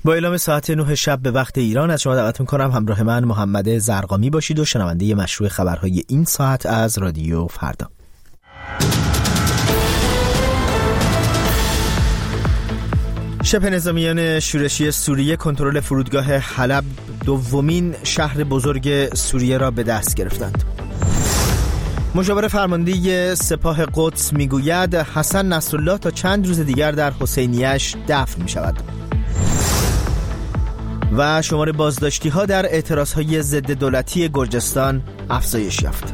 با اعلام ساعت 9 شب به وقت ایران از شما دعوت می‌کنم همراه من محمد زرقامی باشید و شنونده مشروع خبرهای این ساعت از رادیو فردا. شبه نظامیان شورشی سوریه کنترل فرودگاه حلب، دومین شهر بزرگ سوریه را به دست گرفتند. مشاور فرمانده سپاه قدس میگوید حسن نصرالله تا چند روز دیگر در حسینیه‌اش دفن می شود. و شمار بازداشتی ها در اعتراضهای ضد دولتی گرجستان افزایش یافت.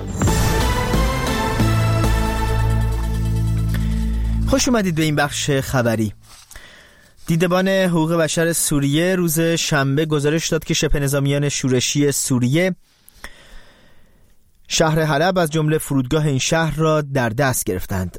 خوش اومدید به این بخش خبری. دیدبان حقوق بشر سوریه روز شنبه گزارش داد که شبه نظامیان شورشی سوریه شهر حلب از جمله فرودگاه این شهر را در دست گرفتند.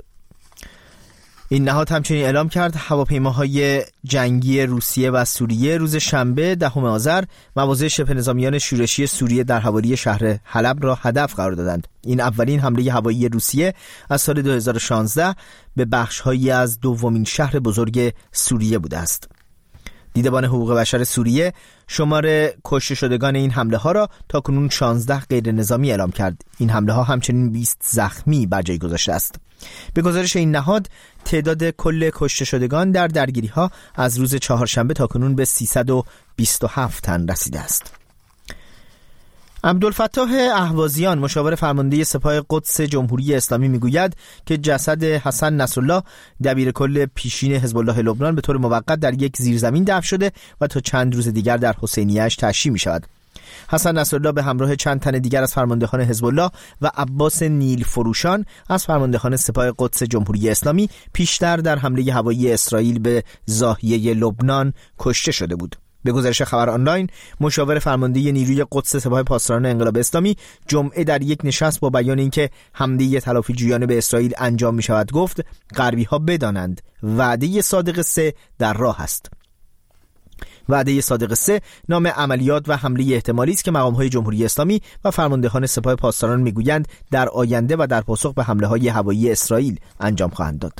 این نهاد همچنین اعلام کرد هواپیماهای جنگی روسیه و سوریه روز شنبه 10 آذر مواضع شبه نظامیان شورشی سوریه در حوالی شهر حلب را هدف قرار دادند. این اولین حمله هوایی روسیه از سال 2016 به بخش‌هایی از دومین شهر بزرگ سوریه بوده است. دیدبان حقوق بشر سوریه شمار کشته شدگان این حمله ها را تا کنون 16 غیر نظامی اعلام کرد. این حمله ها همچنین 20 زخمی بر جای گذاشته است. به گزارش این نهاد تعداد کل کشته شدگان در درگیری ها از روز چهارشنبه تا کنون به 327 تن رسیده است. عبدالفتاح اهوازیان مشاور فرمانده سپاه قدس جمهوری اسلامی میگوید که جسد حسن نصرالله دبیر کل پیشین حزب الله لبنان به طور موقت در یک زیرزمین دفن شده و تا چند روز دیگر در حسینیه‌اش تشییع می شود. حسن نصرالله به همراه چند تن دیگر از فرماندهان حزب الله و عباس نیل فروشان از فرماندهان سپاه قدس جمهوری اسلامی پیشتر در حمله هوایی اسرائیل به ضاحیه لبنان کشته شده بود. به گزارش خبر آنلاین، مشاور فرمانده نیروی قدس سپاه پاسداران انقلاب اسلامی جمعه در یک نشست با بیان اینکه حمله تلافی جویانه به اسرائیل انجام می شود گفت غربی ها بدانند وعده صادق 3 در راه است. وعده صادق 3 نام عملیات و حمله احتمالی است که مقام‌های جمهوری اسلامی و فرماندهان سپاه پاسداران میگویند در آینده و در پاسخ به حمله‌های هوایی اسرائیل انجام خواهند داد.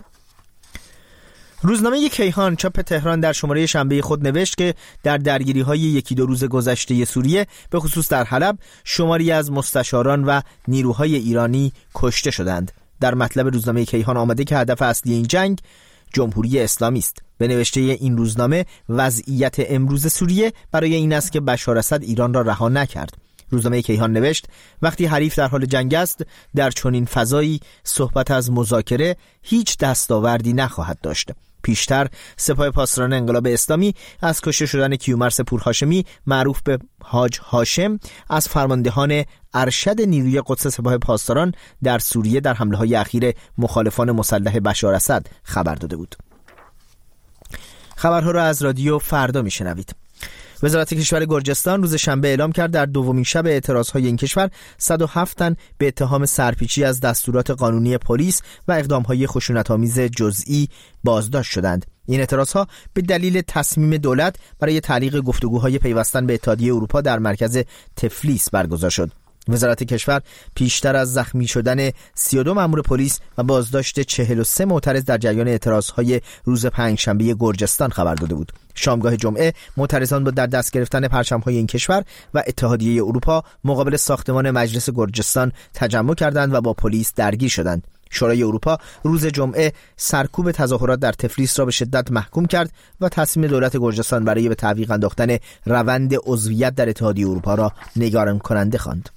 روزنامه کیهان چاپ تهران در شماره شنبه خود نوشت که در درگیری‌های یکی دو روز گذشته سوریه به خصوص در حلب شماری از مستشاران و نیروهای ایرانی کشته شدند. در مطلب روزنامه کیهان آمده که هدف اصلی این جنگ جمهوری اسلامی است. به نوشته این روزنامه وضعیت امروز سوریه برای این است که بشار اسد ایران را رها نکرد. روزنامه کیهان نوشت وقتی حریف در حال جنگ است در چنین فضایی صحبت از مذاکره هیچ دستاوردی نخواهد داشت. پیشتر سپاه پاسداران انقلاب اسلامی از کشته شدن کیومرث پورهاشمی معروف به حاج هاشم از فرماندهان ارشد نیروی قدس سپاه پاسداران در سوریه در حمله‌های اخیر مخالفان مسلح بشار اسد خبر داده بود. خبرها را از رادیو فردا میشنوید. وزارت کشور گرجستان روز شنبه اعلام کرد در دومین شب اعتراضهای این کشور 107 تن به اتهام سرپیچی از دستورات قانونی پلیس و اقدامهای خشونت‌آمیز جزئی بازداشت شدند. این اعتراضها به دلیل تصمیم دولت برای تعلیق گفتگوهای پیوستن به اتحادیه اروپا در مرکز تفلیس برگزار شد. وزارت کشور پیشتر از زخمی شدن 32 مأمور پلیس و بازداشت 43 معترض در جریان اعتراضهای روز پنجشنبه گرجستان خبر داده بود. شامگاه جمعه معترضان با در دست گرفتن پرچم‌های این کشور و اتحادیه اروپا مقابل ساختمان مجلس گرجستان تجمع کردند و با پلیس درگیر شدند. شورای اروپا روز جمعه سرکوب تظاهرات در تفلیس را به شدت محکوم کرد و تصمیم دولت گرجستان برای به تعویق انداختن روند عضویت در اتحادیه اروپا را نگران کننده خواند.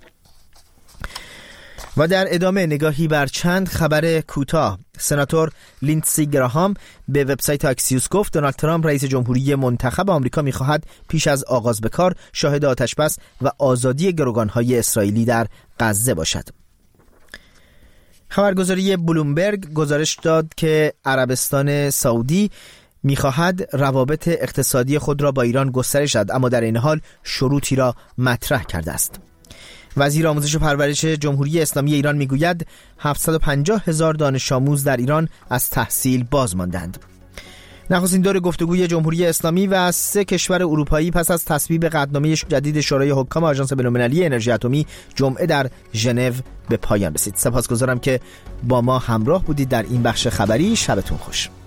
و در ادامه نگاهی بر چند خبر کوتاه. سناتور لیندسی گراهام به وبسایت اکسیوس گفت دونالد ترامپ رئیس جمهوری منتخب آمریکا می‌خواهد پیش از آغاز به کار شاهد آتش‌بس و آزادی گروگان‌های اسرائیلی در غزه باشد. خبرگزاری بلومبرگ گزارش داد که عربستان سعودی می‌خواهد روابط اقتصادی خود را با ایران گسترش دهد، اما در این حال شروطی را مطرح کرده است. وزیر آموزش و پرورش جمهوری اسلامی ایران میگوید 750,000 دانش آموز در ایران از تحصیل باز ماندند. نخستین دور گفتگوی جمهوری اسلامی و 3 کشور اروپایی پس از تصویب قطعنامه جدید شورای حکام آژانس بین‌المللی انرژی اتمی جمعه در ژنو به پایان رسید. سپاسگزارم که با ما همراه بودید در این بخش خبری. شبتون خوش.